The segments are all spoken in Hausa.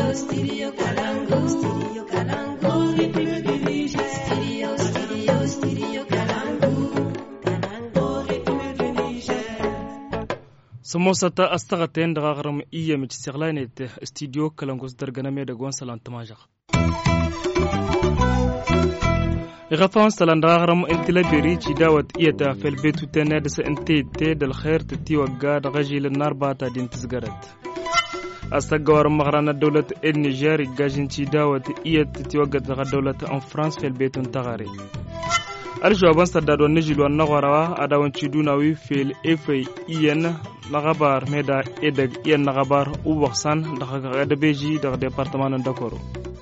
سموسة أستغتين دغاغرم إيه متسغلانيت استديو كلانغوس درغنا ميدا غون سلان تماجق غفان سلان دغاغرم انتلا بيري داوت إيتا في البيت وتنادس انتي تيد الخير تتي وقاد غجي للنار باتا دين تزغرت أستغوار مغرانا دولة النيجير غاجين داوت إيتا تتوقد غا دولة ان فرانس في البيت انتغاري الجوابان سدادو نجيلو النغواروا أداوان تشيدوناوي في الإفي إيان نغبار ميدا إدق إيان نغبار ووغسان دخل غدبيجي دخل ديبارتمان داكورو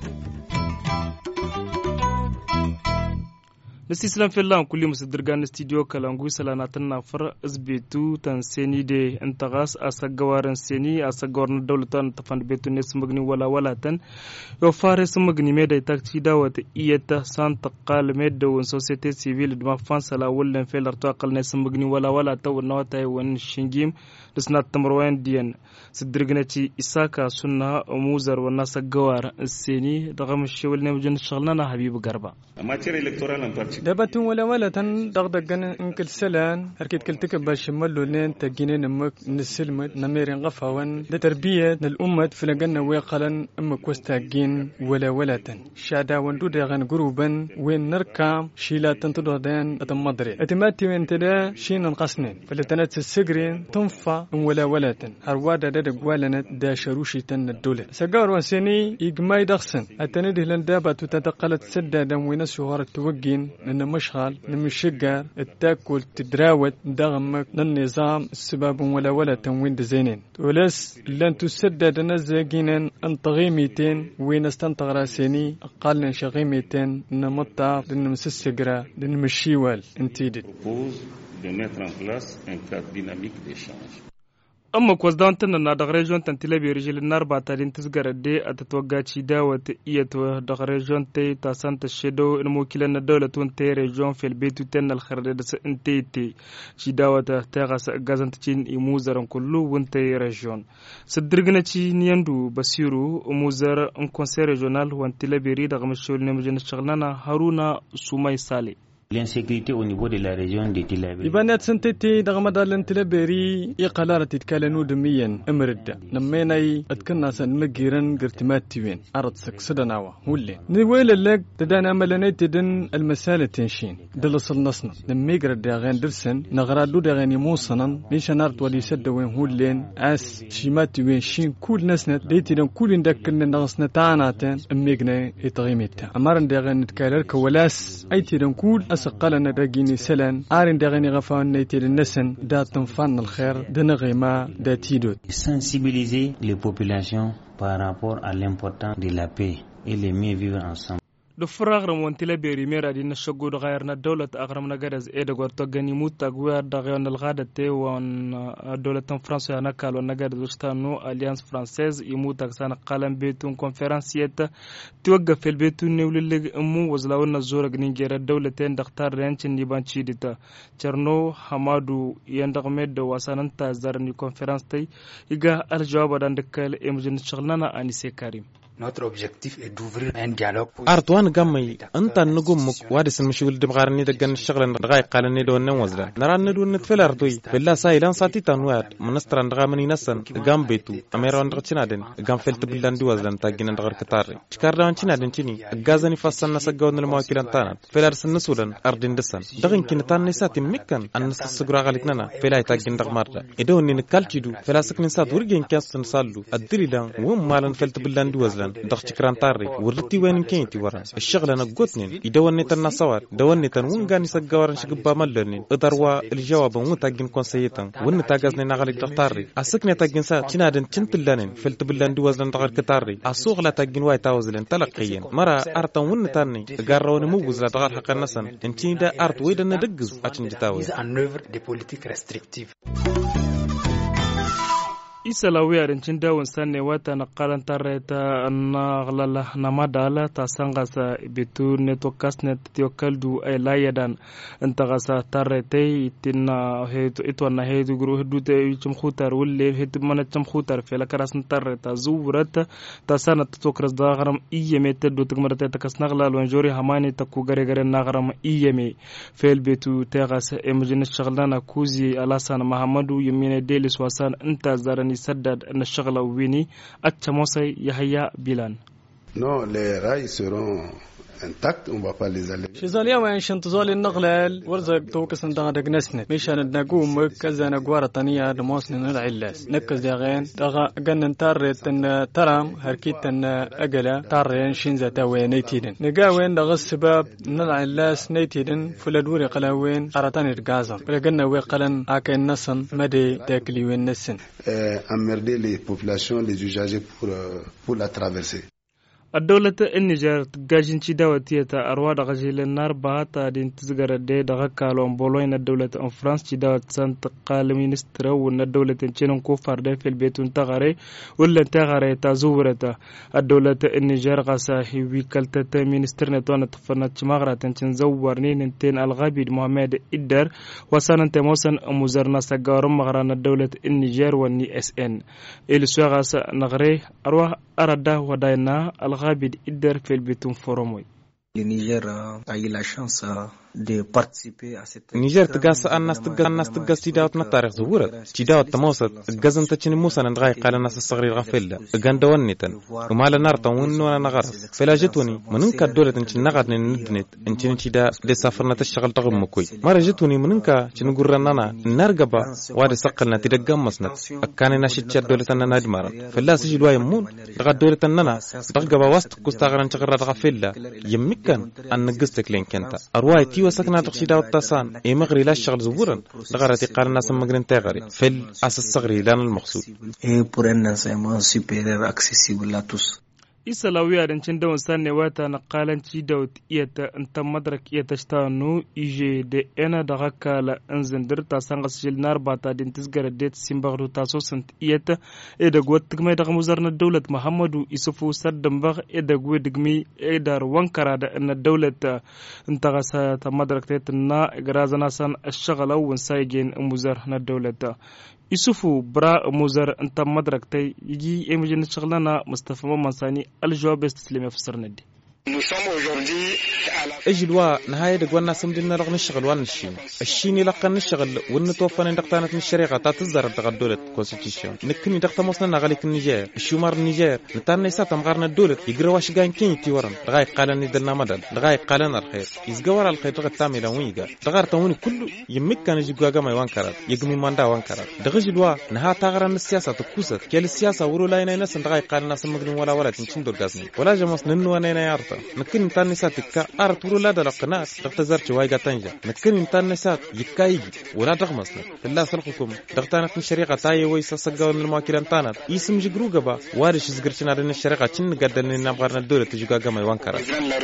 نستسلم في الله كل مصدرجان استديو كلامغو سلاناتنا فر اسبيتو تنسيني دي انتغاس اسغوارن سيني اسغورن دولتان تفند بيتو نسمغني ولا تن يو فارس مغني ميدا تاكسي داوت ايتا سان تقال ميدو سوسيتي سيفيل دما فرانس لا ولن في الارتقال نسمغني ولا تو نوتاي ون شينجيم دسنا تمروين ديان سدرغنتي اساكا سنة موزر والناس غوار السيني دغم الشول نمجن شغلنا حبيب غربا دبتون ولا تن دغدغن انكل سلان هركيت كلتك باش ملو لين تجينين امك نسلمت نميرين غفاون لتربيه الامه فلقنا ويقلن امك وستاجين ولا تن شادا وندو دغن جروبا وين نركام شيلا تنتدودان اتمدري اتماتي وين تدا شين نقصنين فلتنات السجرين تنفع ولا تن هروادا دد قوالنت دا شروشي تن الدوله سجار وسني يجماي دخسن اتندي لندابه تتقلت سدا وين سوار توجين إن مشغل نمشجع التاكل تدراوت دغمك النظام السباب ولا تنوين دزينين ولس لن تسدد نزاجين انطغيميتين وين استنطغ راسيني أقل شغيميتين نمطع لنمسسجرا لنمشيوال انتيدد أما كوزدان تننا دغريجون تنتلا بيرجل النار باتالين تزغر دي أتتوقع داوت إيتو دغريجون تي تاسانت الشدو الموكلين الدولة تي ريجون في البيت تن الخردس انتي تي داوت تاغس غازن تين يموزر كلو وانتي ريجون سدرغنا تي نياندو بسيرو موزر ان كونسي ريجونال وانتلا بيري دغمشول نمجن شغلنا هارونا سوماي سالي L'insécurité au niveau de la région de Tilaberi. Ibanat sentiti dagmada Tilaberi iqalara titkalanu demiyan amrida namayna adkana san magiran girtimattiwen arad saksadanawa hulle ni wele lag tadana malanaytidin almasala tenshin dalasal nasna namigra dagan dirsan nagradu dagan musanan nishanart wali sadwen hullen as shimattiwen shin kul nasnat daytidan kulin dakkan nagasna taanatan amigna itqimita amaran dagan tkalar kawalas aytidan kul سقلنا دقيني سلان آرين دغني غفان نيتي النسن دا تنفان الخير دنغيما دا تيدوت. Sensibiliser les populations par rapport à l'importance de la paix et le mieux vivre ensemble. دفرغرم وانتلا بيري ميرا دي نشغود غيرنا دولة أغرمنا غدز إيدا غورتوغاني موتا غوار دغيون الغادة تي وان دولة فرنسا ينكال ونغادز وشتانو أليانس فرانسيز يموتا سانا قالن بيتون كونفرنسيات توقف في البيتون نولي أمو وزلاونا زورق نيجيرا دولتين دختار رينشن نيبانشي ديتا چرنو حمادو يندغميد واساننتا زارني كونفرنس تي يغا الجواب دان دكال إمجن شغلنا آنيسي كريم. Notre objectif est d'ouvrir un dialogue. أرتوان قمي أنت نقومك وادس المشغول دبغارني دقن الشغل دغاي قالني دون نوزلا نرى ندون نتفل أرضي بالله سايلان ساتي تنوار منستر دغامني نسن قام بيتو أميران دغتشنادن قام فلت بلدان دوزلان تاجين دغر كتاري شكاردان تشنادن تشني غازني فصلنا نسقون المواكلان تانات فلارس النسولن أردين دسن دغن كنتان نساتي مكان أن نسسقرا غالتنا فلا تاجين دغماردا إدون نكالتشدو فلاسك نسات ورجين كاستن سالو الدريدان ومالن فلت بلدان دوزلان دخت كرانتاري ورتي وين كينتي ورا الشغل انا قوتنين يدون نتنا صور دون نتن ونغاني سغوارن شغبا مالنين ادروا الجواب وتاجين كونسيتان ون تاغازني نغالي دختاري اسكني تاجين سا تشنادن تشنتلانين فلت بلان دوزلن دغر كتاري اسوق لا تاجين واي تاوزلن تلقيين مرا ارتن ون تاني غارون موز لا دغر حق النسن انتي دا ارت ويدن دغز اتشن جتاوي en œuvre des politiques restrictives. isalawi arincin dawon sanne wata na karantar ta na glala na madala ta sangasa bitu neto kasnet tio kaldu ay layadan antagasa tarrete itina heto itwana heto guru dute chum khutar wulle heto mana chum khutar fela karasan tarreta zuwrat ta sana tokras dagaram iyeme teddo tugmarata ta kasnagla lonjori hamani ta ku gare gare nagaram iyeme fel bitu tegas emjin shaglana kuzi alasan mahamadu yemine delis wasan anta zarani saddad na shagla wini acca mosay yahya bilan. Non, les rails seront intacts, on va pas les aller. شزاليا وين شنتزال النقلال ورزق توكس ندغ نسنة مشان نقوم كذا نقوار طنيا دموسن العلاس نكز داغين دغا جن تارت ان ترام هركيت ان اجلا تارين شنزا تاوينيتيدن نقاوين دغ السباب العلاس نيتيدن فلدوري قلاوين ارتان الغازن بلغنا وقلن اكن نسن مدي تاكلي وين نسن emmerder les populations les usagers pour la traversée. الدولة النيجر تجاجين شدة تيتا أرواد غزيل النار بهاتا دين تزغر دي دغاكالون بولوين الدولة ان فرانس شدة سانت قال مينستر وان الدولة تنشينون كوفار دي في البيت انتغاري ولا انتغاري تازورتا الدولة النيجر غاسا هيوي كالتتا مينستر نتوانا تفرنات شماغرا تنشين زورني ننتين الغابي محمد إدر وسانا تموسن مزرنا ساقارم مغران الدولة النيجر واني اس ان إلسوا غاسا نغري أروح أردا وداينا الغابد إدر في البيتون فوروموي. Le Niger a eu la chance de participer à cette نيجر تقاس الناس تقاس تيداوت نتاريخ زورت تيداوت تموسط قزن تشني موسى نغاي قال الناس الصغير غفلة قان دوانيتن وما لنا رطون ولا نغرس فلا جتوني مننك الدولة انت نغاد ندنت انت تيدا دي سافرنا تشتغل تغم مكوي ما جتوني مننك تنقر رنانا نرقبا وادي سقلنا تيدا قمصنا كان ناشد الدولة اننا دمارا فلا سجل وايمون لغاد دولة اننا رقبا وسط كستاغران تغرى غفلة يمكن ان نقصتك لين كنت ارواي تيو سكنا تقشيدا والتصان اي مغري لا الشغل زورا لغرتي قال الناس مغرين تاغري في الاساس الصغري لان المقصود et pour un enseignement supérieur accessible à tous. إسلاوي أرنشن دون سنة واتا نقالن تيدوت إيتا أنت مدرك إيتا شتانو إيجي دي أنا دغاكالا أنزندر تاسانغس جل نار باتا دين تزغر ديت سيمبغرو تاسو سنت إيتا إيدا قوات تقمي دغ مزارنا الدولة محمدو إسفو سردنبغ إيدا قوي دقمي إيدار وانكرا دا أن الدولة انتغسا تمدرك تيتنا إقرازنا سان الشغل أو ونسايجين مزارنا الدولة يسوفو برا موزر انت مدرك تي يجي ايمجن شغلنا مصطفى ممساني الجواب استسلم يفسر ندي اجلوا نهاية دقوانا سمدنا رغم الشغل وان الشيني لقى نشغل ونتوفن دقتانة الشريعة تاتزر دغ الدولة كونستيتيون نكني دقتا موصلنا غاليك النيجير الشمار النيجير نتان نيساتا مغارنا الدولة يقرا واش قاين كين تيورن دغاي قالن ندلنا مدد دغاي قالن الخير يزقور الخير دغ التامي لويقا دغار تاوني كله يمك كان يجيقوا قاما يوانكرات يقمي ماندا وانكرات دغجلوا نها تاغران السياسة تكوست كيال السياسة ورو لاينا ينسن دغاي قالن ناس مقدم ولا تنشين دور قاسني ولا جمس ننو انينا يارتا نكن نتان نساتك أرتورو لا دلقنات دغتزرت وايقا تنجا نكن نتان نسات يكايجي ولا دغمسنا بالله سلقكم دغتانة الشريعة تاي ويسا سقاون المواكلان تانات اسم جقرو قبا وارش زقرتنا دين الشريعة چن قدن نبغارنا الدولة تجوغا قما يوانكرا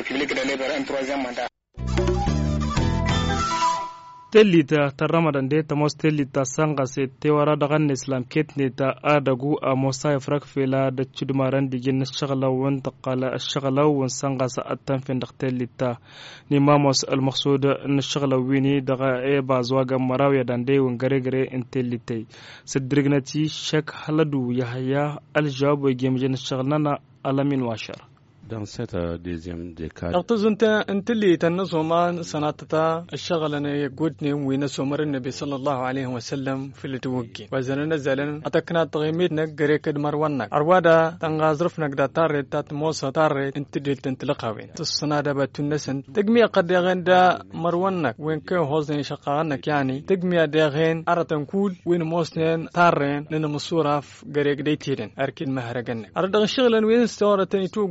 تلita ta ramadan de ta mos telita sanga se te wara daga islam ketne ta adagu a mosa frak fela da chudmaran de jinn shagala wan taqala ash-shagala wan sanga sa atan fin telita ni mamos al maqsud an shagala wini daga e bazwaga marawiya dan de wan gare gare intelite sidrignati shak haladu yahya al jawab gemjen shagalana alamin washar. Dans cette deuxième décade انت اللي تنصوما سناتتا الشغل انا يقودني وين سمر النبي صلى الله عليه وسلم في التوقي وزن نزلن اتكنا تغيميتنا غريك مروانك اروادا تنغازرفنك دا تاريت تات موسى تاريت انت ديل تنتلقاوين تصنادا بتنسن تقمي قد يغين دا مروانك وين كو هوزن شقانك يعني تقمي داغين ارتنكول وين موسنين تارين لنا مصورة في غريك ديتيرن اركيد مهرجن ارد الشغل وين استورتني تو غدا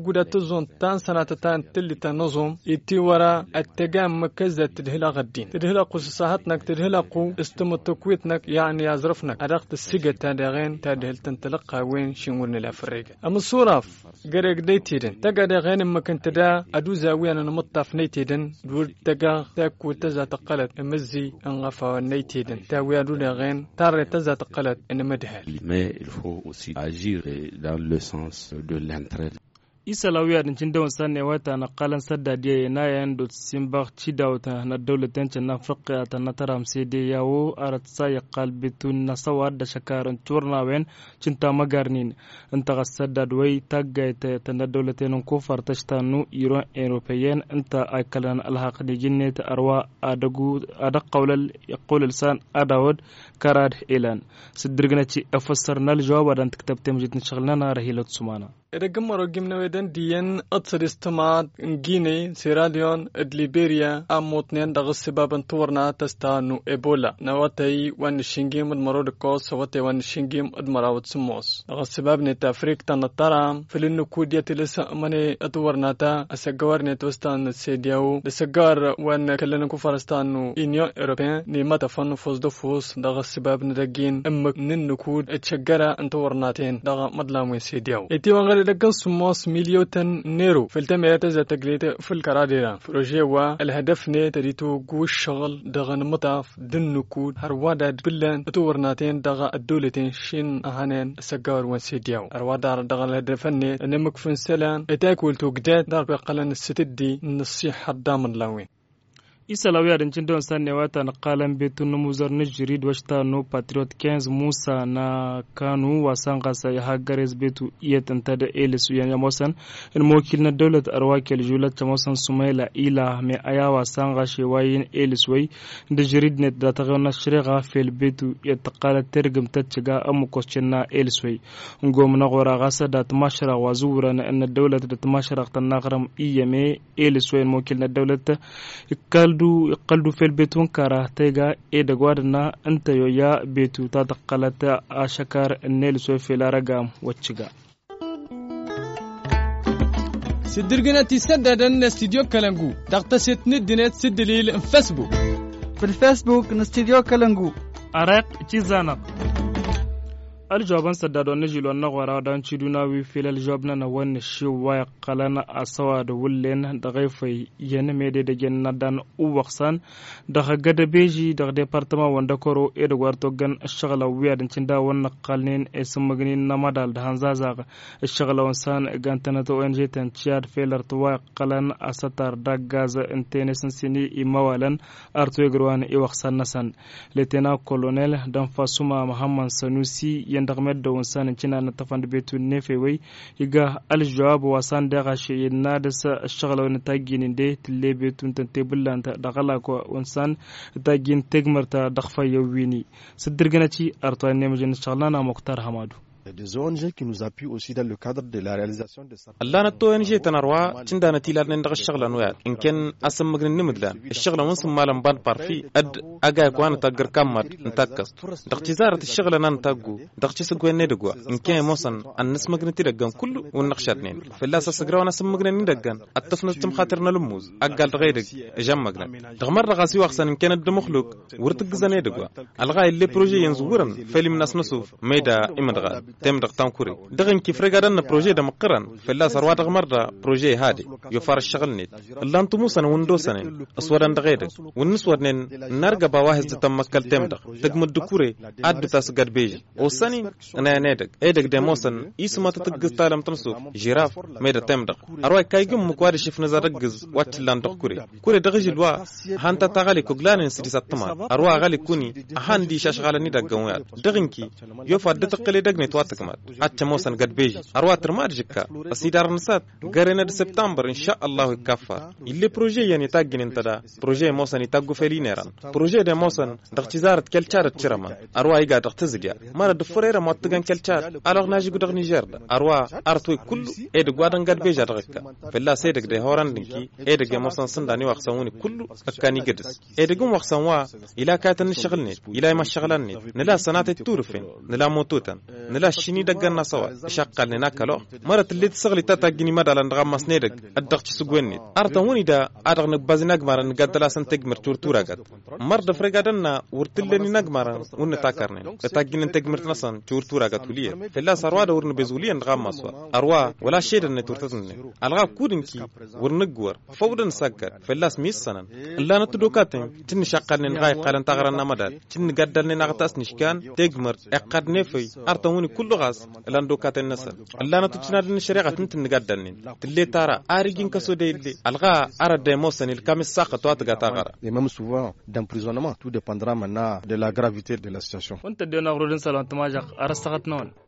نزون تان سنة تان تلي تنظم يتي ورا التجام مكزة تدهلا غدين تدهلا قصصاتنك تدهلا قو استم تكويتنك يعني يزرفنك أرقت السجة تادغين تدهل تنتلقى وين شنورن الأفريق أما الصورف قرق ديتيدن تقا دغين مكان تدا أدو زاوية نمطف نيتيدن دور تقا تاكو تزا تقلت أمزي أنغفا نيتيدن تاوي أدو دغين تاري تزا تقلت أن مدهل. Mais il faut aussi agir dans le sens de l'entraide. isa lawiya din cin dawon sanne wata na qalan sadda dia na yan do simbaq ci dawta na dawlatan can afrika ta na taram sai dai yawo arat sai qalbitun na sawad da shakaran turnawen cinta magarnin anta qasadda wai tagayta ta na dawlatan ko fartashtanu iran european anta akalan alhaq di jinnat arwa adagu adaq qawlal yaqul lisan adawad karad ilan sidirgna ci afassarna aljawab dan taktabtem jitni shaghlana rahilat sumana رقم رقم نويدن ديان أتصل استماع غيني سيراليون ليبيريا أموتنين دغ السباب انتورنا تستانو إيبولا نواتي وان الشنجيم ادمرود كوس واتي وان الشنجيم ادمراود سموس دغ السباب نتا أفريق تنطرام فلنو كودية لسا أماني اتورنا تا أساقوار نتوستان سيديو لساقار وان كلنا كفارستانو إنيو إيروبيان نيما تفنو فوز دو فوز دغ السباب ندقين أمك ننو كود اتشاقارا انتورناتين دغ مدلامي سيديو لكن سموس مليون نيرو في التمريات ذات تقليد في الكراديرا بروجيوا الهدف ني تريتو قوش شغل دغن مطاف دن نكود هروادا بلان تورناتين دغا الدولتين شين اهانين سقار وسيديو هروادا دغا الهدف ني نمك فن سلان اتاكل توقدات دار بقلن الستدي نصيحة دامن لاوين isa lawiya din cin don sanne wata na qalan betun numuzar nijrid washtanu patriot 15 musa na kanu wasan qasa ya hagares betu iyatanta da elisu ya mosan in mokil na dawlat arwakil julat mosan sumaila ila me aya wasan gashi wayin elisway da jirid net da ta gana shriga fil betu ya taqala tergum tatchiga am koschna elisway ngom na gora gasa da tamashra wazura na an dawlat da tamashra tanaqram iyame elisway mokil na dawlat قلدو في البيتون كاره تيغا إيدا غوادنا أنت يويا بيتو تاتقلت أشكار النيل سوفي لارغام واتشغا سدرغنا تسددن استديو كالانغو دقتست ندنت سدليل فيسبوك في الفيسبوك نستديو كالانغو أرق تيزانا الجوابان سدادون نجيلو النغورا دان تشيدونا وي في الجوابنا نوان شيوا قلنا اسواد ولين دغيفي ين ميدي دجن ندان او وخسان دغ غدبيجي دغ ديبارتمان وندكورو ادوار توغن الشغل ويادن تشندا ون قالنين اسمغنين نمادال دهانزازا الشغل وانسان غانتنتو انجي تنشياد فيلر توا قلن اسطر دغاز انتنسن سيني ايموالن ارتوغروان اي وخسان نسان لتنا كولونيل دان فاسوما محمد سنوسي دغمد دون سان تشنا نتفند بيتو نيفوي يغا الجواب وسان دغاشي نادس الشغل ونتاجين دي تلي بيتو تنتبلان دغلا كو ونسان تاجين تگمرتا دخفا يويني سدرغناتي ارتوان نيمجن شغلنا مختار حمادو des ONG qui nous appuient aussi dans le cadre de la réalisation de ça. الله نتو ONG تنروا تندانا تيلار نندغ الشغل نويا إن كان أسم مغن نمدلان الشغل ونسم مالن بان بارفي أد أجا كوان تاجر كامد نتاكس دقتزارة الشغل نان تاجو دقتس كوين ندقوا إن كان موسن الناس مغن تيرجان كله والنقشاتنين في الله سسجرا نسم مغن ندقان التفنس تم خاطرنا لموز أقل غيرك جم مغن دغمر رغاسي وخسن إن كان الدمخلوق ورتجزان يدقوا الغاي اللي بروجي ينزورن فيلم ناس نصوف ميدا إمدغال تم دقتان كوري دغن كيف رجعنا بروجي ده مقرن في الله سروات غمرة بروجي هادي يفار الشغل نيت الله أنتم موسن وندوسن أسودان دغيرك والنسودن نرجع بواحد تم مكال تم دغ تجمد دكوري عد تاسقط بيجي وسني أنا نيتك إيدك ده موسن اسمه تتجز تعلم تنصوف جراف ميدا تم دغ أروي كايجم مقاري شوف نزار رجز واتلان دغ كوري دغجي الوا هانتا تغالي كوغلان سيريس التمار أروي غالي كوني هاندي شاشغالني دغوات دغنكي يفاد دتقلي دغني تواتك أتى موسن قد بيجي أروات رمارجكا أسيدار نسات قرينا سبتمبر إن شاء الله يكفى اللي بروجي يعني تاجن انتدا بروجي موسن يتاجو فيلينيران بروجي ده موسن دختزارة كلتشار تشرما أروا يقع دختزجيا مرة دفريرة موتجن كلتشار ألوغ ناجي قدر نيجر أروا أرتوي كل إيد قادن قد بيجي رغكا فلا سيدك ده هوران دنكي إيد موسن سنداني وخسوني كله أكاني قدس إيد قوم وخسوا إلى كاتن الشغلني إلى ما الشغلني نلا سنات التورفين نلا موتوتن نلا shini dagganna sawa shaqqalni nakalo marat اللي تسغلي تاتاجني مدى لندغام مسنيدك الدغتش سغويني ارتون وني دا ادغن بازناغ مارن قدلا سنتجمر تورتورا قد مرد فريغادنا ورتلني نغمار ون تاكرني تاجن تجمر نسن تورتورا قد وليه فلا سروا ورن بزولي ندغام مسوا اروا ولا شيء ان تورتتني الغا كودنكي ورنغور فودن سكر فلا سميس سنن لا نتدوكاتن تن شقالني نغاي قالن تغرنا مدى تن قدلني نغتاس نشكان تجمر اقدني في ارتون وني كل غاز لاندوكاتن نسن لا نتجنا الشريعة تنتن قدرني تلي ترى أريجين كسودي اللي ألغا أرد موسن الكامس ساقط واتقطع غرا. Et même souvent d'emprisonnement, tout dépendra maintenant de la gravité de la situation. وانت دينا غرودن سلام تماجق أرستغت نون.